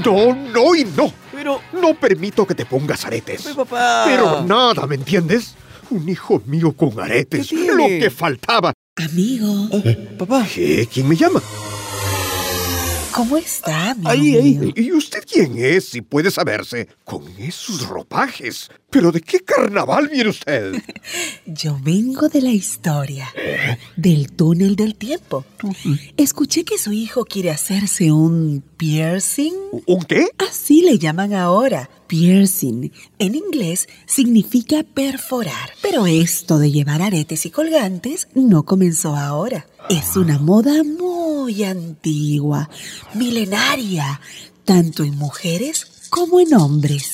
No y no. Pero... No permito que te pongas aretes. Pero, papá... Pero nada, ¿me entiendes? Un hijo mío con aretes. ¿Qué tiene? Lo que faltaba. Amigo, Papá... ¿Qué? ¿Quién me llama? ¿cómo está, amigo Ahí. mío? ¿Y usted quién es, si puede saberse? Con esos ropajes. ¿Pero de qué carnaval viene usted? Yo vengo de la historia, del túnel del tiempo. Escuché que su hijo quiere hacerse un piercing. ¿Un qué? Así le llaman ahora, piercing. En inglés significa perforar. Pero esto de llevar aretes y colgantes no comenzó ahora. Es una moda muy antigua, milenaria, tanto en mujeres como en hombres.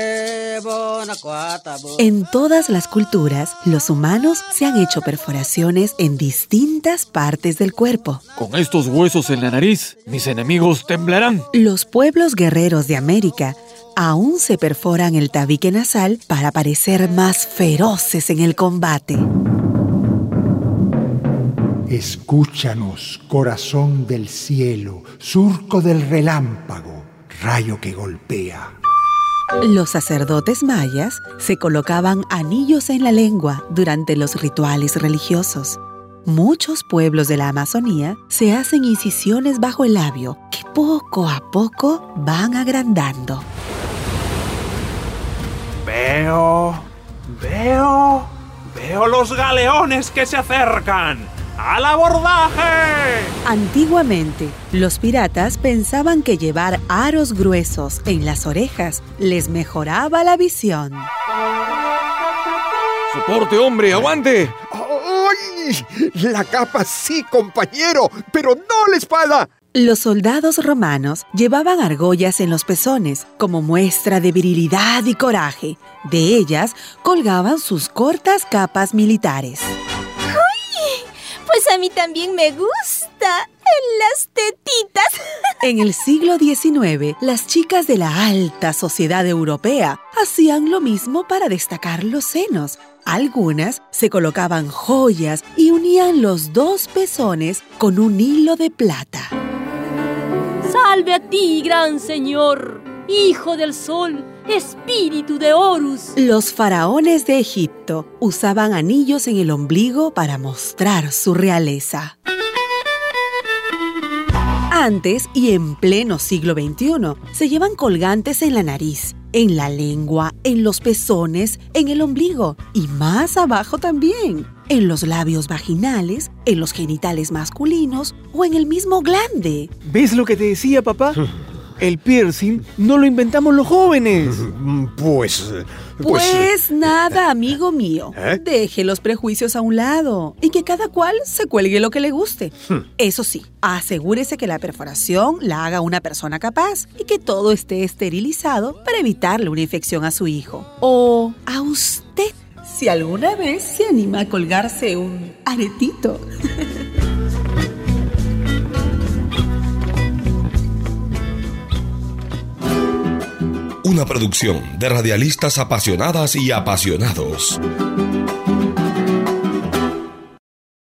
En todas las culturas, los humanos se han hecho perforaciones en distintas partes del cuerpo. Con estos huesos en la nariz, mis enemigos temblarán. Los pueblos guerreros de América aún se perforan el tabique nasal para parecer más feroces en el combate. Escúchanos, corazón del cielo, surco del relámpago, rayo que golpea. Los sacerdotes mayas se colocaban anillos en la lengua durante los rituales religiosos. Muchos pueblos de la Amazonía se hacen incisiones bajo el labio que poco a poco van agrandando. Veo los galeones que se acercan. ¡Al abordaje! Antiguamente, los piratas pensaban que llevar aros gruesos en las orejas les mejoraba la visión. ¡Soporte, hombre! ¡Aguante! ¡Ay! La capa sí, compañero, pero no la espada. Los soldados romanos llevaban argollas en los pezones como muestra de virilidad y coraje. De ellas colgaban sus cortas capas militares. Pues a mí también me gusta las tetitas. En el siglo XIX, las chicas de la alta sociedad europea hacían lo mismo para destacar los senos. Algunas se colocaban joyas y unían los dos pezones con un hilo de plata. ¡Salve a ti, gran señor! Hijo del sol, espíritu de Horus. Los faraones de Egipto usaban anillos en el ombligo para mostrar su realeza. Antes y en pleno siglo XXI, se llevan colgantes en la nariz, en la lengua, en los pezones, en el ombligo y más abajo también, en los labios vaginales, en los genitales masculinos o en el mismo glande. ¿Ves lo que te decía, papá? El piercing no lo inventamos los jóvenes. Pues nada, amigo mío. Deje los prejuicios a un lado y que cada cual se cuelgue lo que le guste. Eso sí, asegúrese que la perforación la haga una persona capaz y que todo esté esterilizado para evitarle una infección a su hijo. O a usted, si alguna vez se anima a colgarse un aretito. Una producción de radialistas apasionadas y apasionados.